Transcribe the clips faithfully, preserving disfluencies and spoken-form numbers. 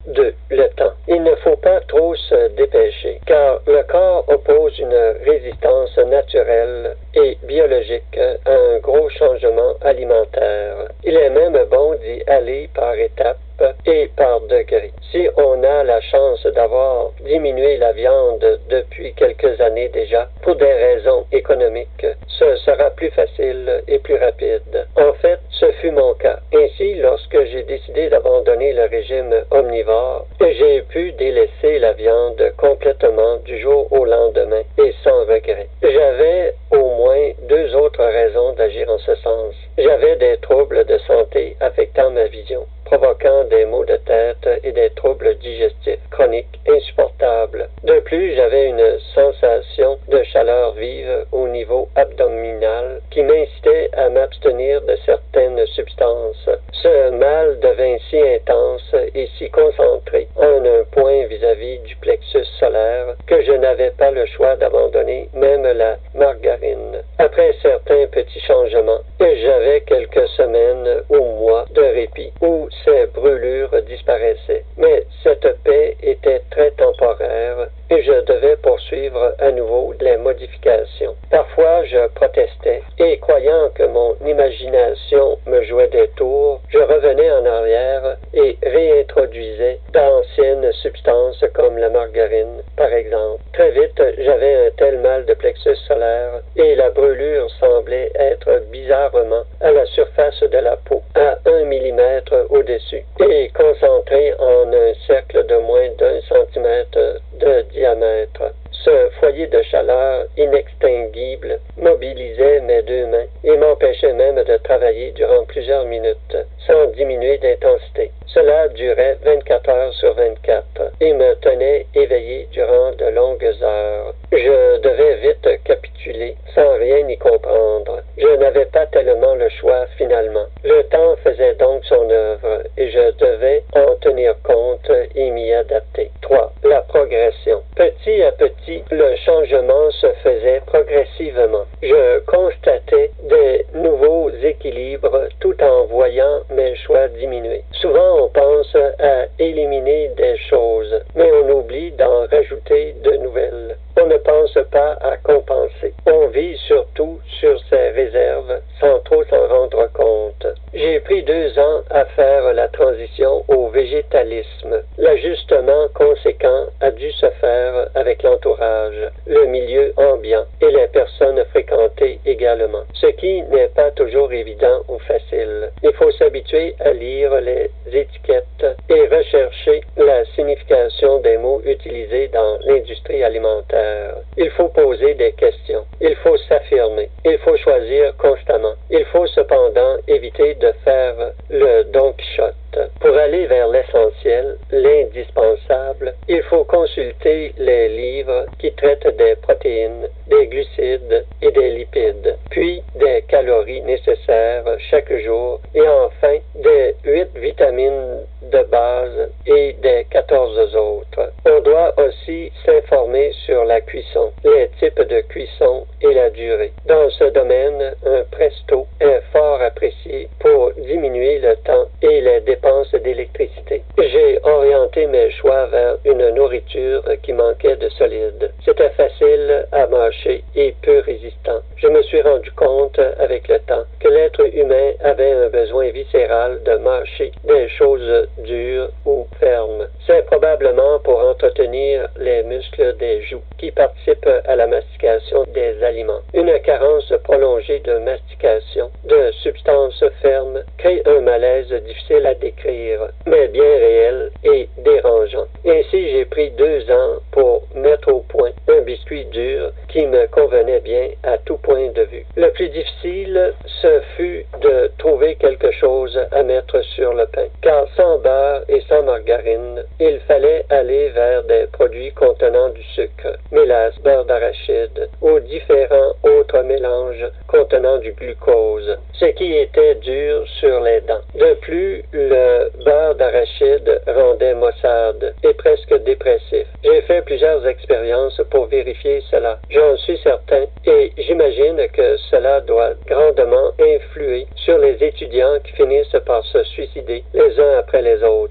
deux. Le temps. Il ne faut pas trop se dépêcher, car le corps oppose une résistance naturelle et biologique à un gros changement alimentaire. Il est même bon d'y aller par étapes et par degrés. Si on a la chance d'avoir diminué la viande depuis quelques années déjà, pour des raisons économiques, ce sera plus facile et plus rapide. En fait, ce fut mon cas. Ainsi, lorsque j'ai décidé d'abandonner le régime omnivore, j'ai pu délaisser la viande complètement du jour au lendemain et sans regret. J'avais au moins deux autres raisons d'agir en ce sens. J'avais des troubles de santé affectant ma vision, provoquant des maux de tête et des troubles digestifs chroniques insupportables. De plus, j'avais une sensation de chaleur vive au niveau abdominal qui m'incitait à m'abstenir de certaines substances. Ce mal devint si intense et si concentré en un point vis-à-vis du plexus solaire que je n'avais pas le choix d'abandonner même la margarine. Après certains petits changements, j'avais quelques semaines ou mois de répit où ces brûlures disparaissaient. Mais cette paix était très temporaire et je devais poursuivre à nouveau les modifications. Parfois, je protestais et, croyant que mon imagination me jouait des tours, je revenais en arrière et réintroduisais d'anciennes substances comme la margarine, par exemple. Très vite, j'avais un tel mal de plexus solaire et la brûlure semblait être bizarrement à la surface de la peau, à un millimètre au-dessus, et concentrée en un cercle de moins d'un centimètre de diamètre. Ce foyer de chaleur inextinguible mobilisait mes deux mains et m'empêchait même de travailler durant plusieurs minutes, sans diminuer d'intensité. Cela durait vingt-quatre heures sur vingt-quatre et me tenait éveillé durant de longues heures. Je devais vite capituler, sans rien y comprendre. Je n'avais pas tellement le choix finalement. Le temps faisait donc son œuvre et je devais en tenir compte et m'y adapter. trois. La progression. Petit à petit, le changement se faisait progressivement. Je constatais des nouveaux équilibres tout en voyant mes choix diminuer. Souvent, on pense à éliminer des choses, mais on oublie d'en rajouter de nouvelles. On ne pense pas à compenser. On vit surtout sur ses réserves sans trop s'en rendre compte. J'ai pris deux ans à faire la transition au végétalisme. L'ajustement conséquent a dû se faire avec l'entourage, le milieu ambiant et les personnes fréquentées également, ce qui n'est pas toujours évident ou facile. Il faut s'habituer à lire les étiquettes et rechercher la signification des mots utilisés dans l'industrie alimentaire. Il faut poser des questions. Il faut s'affirmer. Il faut choisir constamment. Il faut cependant éviter de faire le Don Quichotte. Pour aller vers l'essentiel, l'indispensable, il faut consulter les livres qui traitent des protéines, des glucides et des lipides, puis des calories nécessaires chaque jour et enfin des huit vitamines de base et des quatorze autres. On doit aussi s'informer sur la cuisson, les types de cuisson et la durée. Dans ce domaine, un presto est fort apprécié pour diminuer le temps et les dépenses d'électricité. J'ai orienté mes choix vers une nourriture qui manquait de solide. C'était facile à mâcher et peu résistant. Je me suis rendu compte avec le temps que l'être humain avait un besoin viscéral de mâcher des choses dures ou fermes. C'est probablement pour entretenir les muscles des joues qui participent à la mastication des aliments. Une carence prolongée de mastication de substances fermes crée un malaise difficile à décrire, mais bien réel et dérangeant. Ainsi, j'ai pris deux ans pour mettre au point un biscuit dur qui me convenait bien à tout point de vue. Le plus difficile, ce fut de trouver quelque chose à mettre sur le pain, car sans beurre et sans margarine, il fallait aller vers des produits contenant du sucre, mélasse, beurre d'arachide ou différents autres mélanges contenant du glucose, ce qui était dur sur les dents. De plus, le beurre d'arachide rendait maussade et presque dépressif. J'ai fait plusieurs expériences pour vérifier cela. J'en suis certain et j'imagine que cela doit grandement influer sur les étudiants qui finissent par se suicider les uns après les autres.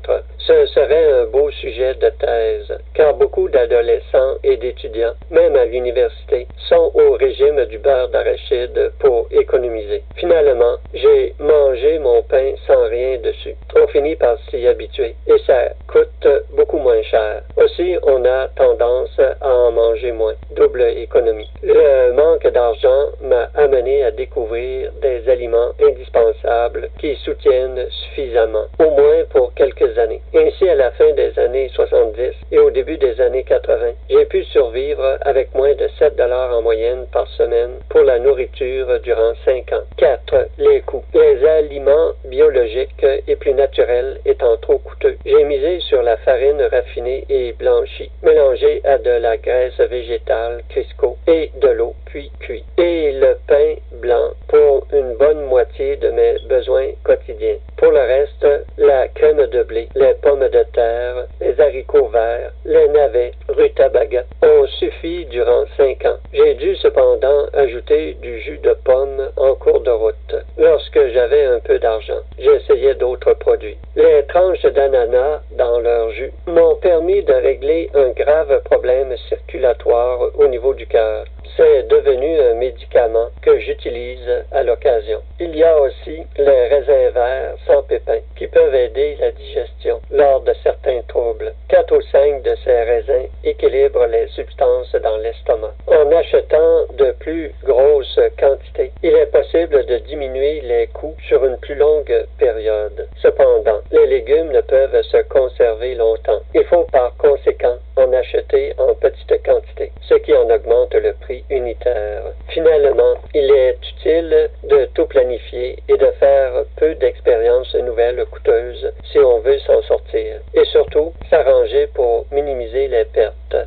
Ce serait un beau sujet de thèse, car beaucoup d'adolescents et d'étudiants, même à l'université, sont au régime du beurre d'arachide pour économiser. Finalement, j'ai mangé mon pain sans rien dessus. On finit par s'y habituer, et ça coûte beaucoup moins cher. Aussi, on a tendance à en manger moins. Double économie. Le manque d'argent m'a amené à découvrir des aliments indispensables qui soutiennent suffisamment, au moins pour quelques années. Ainsi, à la fin des années soixante-dix et au début des années quatre-vingts, j'ai pu survivre avec moins de sept dollars en moyenne par semaine pour la nourriture durant cinq ans. quatre. Les coûts. Les aliments biologiques et plus naturels étant trop coûteux, j'ai misé sur la farine raffinée et blanchie, mélangée à de la graisse végétale Crisco et de l'eau, puis cuit. Et le pain blanc pour une bonne moitié de mes besoins quotidiens. Pour le reste, la crème de blé, les pommes de terre, les haricots verts, les navets, rutabaga ont suffi durant cinq ans. J'ai dû cependant ajouter du jus de pomme en cours de route. Lorsque j'avais un peu d'argent, j'essayais d'autres produits. Les tranches d'ananas dans leur jus m'ont permis de régler un grave problème circulatoire au niveau du cœur. C'est devenu un médicament que j'utilise à l'occasion. Il y a aussi les raisins verts sans pépins qui peuvent aider la digestion lors de certains troubles. Quatre ou cinq de ces raisins équilibrent les substances dans l'estomac. En achetant de plus grosses quantités, il est possible de diminuer les coûts sur une plus longue période. Cependant, les légumes ne peuvent se conserver longtemps. Il faut par conséquent en acheter en petite quantité, ce qui en augmente le prix unitaire. Finalement, il est utile de tout planifier et de faire peu d'expériences nouvelles coûteuses si on veut s'en sortir. Et surtout, s'arranger pour minimiser les pertes.